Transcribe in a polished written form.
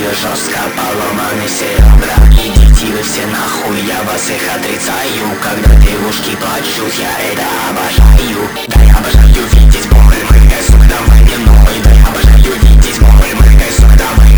Стою жестко, поломаны все ребра. Идите вы все нахуй, я вас их отрицаю. Когда девушки плачут, я это обожаю. Да я обожаю видеть боль, мы кайфуем давай виной. Да я обожаю видеть боль, мы кайфуем давай